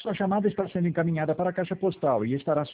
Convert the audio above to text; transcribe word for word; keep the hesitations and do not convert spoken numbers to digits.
Sua chamada está sendo encaminhada para a caixa postal e estará